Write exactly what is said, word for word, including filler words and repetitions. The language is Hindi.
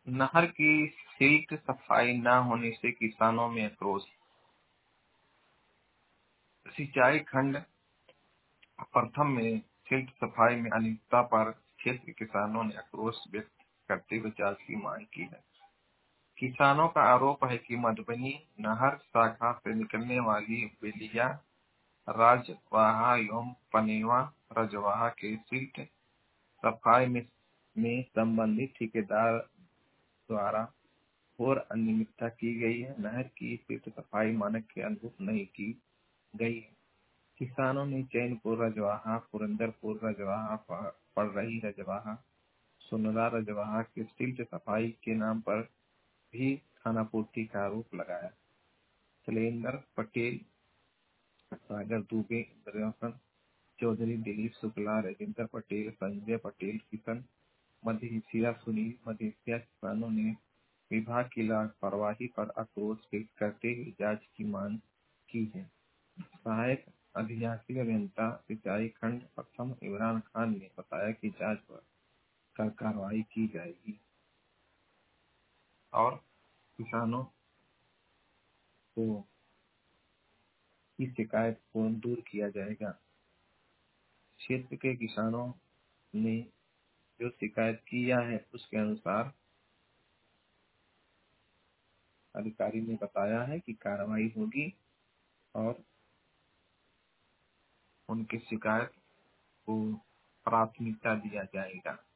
नहर की सिल्ट सफाई न होने से किसानों में आक्रोश। सिंचाई खंड प्रथम में सिल्ट सफाई में अनियमितता पर क्षेत्र के किसानों ने आक्रोश व्यक्त करते हुए जांच की मांग की है। किसानों का आरोप है कि मधुबनी नहर शाखा से निकलने वाली बेलिया, राजवाहा एवं पनेवा रजवाहा के सिल्ट सफाई में, में संबंधित ठेकेदार द्वारा और अनियमितता की गई है। नहर की सिल्ट सफाई मानक के अनुरूप नहीं की गई है। किसानों ने चैनपुर रजवाहा, पुरंदरपुर रजवाहा, पड़ रही रजवाहा, सुनरा रजवाहा के सिल्ट सफाई के नाम पर भी खानापूर्ति का आरोप लगाया। शैलेंद्र पटेल, सागर दुबे, इंद्रसन चौधरी, दिलीप शुक्ला, राजेंद्र पटेल, संजय पटेल, किशन मधेसिया, सुनील मधेसिया किसानों ने विभाग की लापरवाही पर आक्रोश व्यक्त करते हुए जांच की मांग की है। सहायक अधिशासी अभियंता सिंचाई खंड प्रथम इमरान खान ने बताया कि जांच पर कर कार्रवाई की जाएगी और किसानों को की शिकायत को दूर किया जाएगा। क्षेत्र के किसानों ने जो शिकायत किया है उसके अनुसार अधिकारी ने बताया है कि कार्रवाई होगी और उनकी शिकायत को प्राथमिकता दिया जाएगा।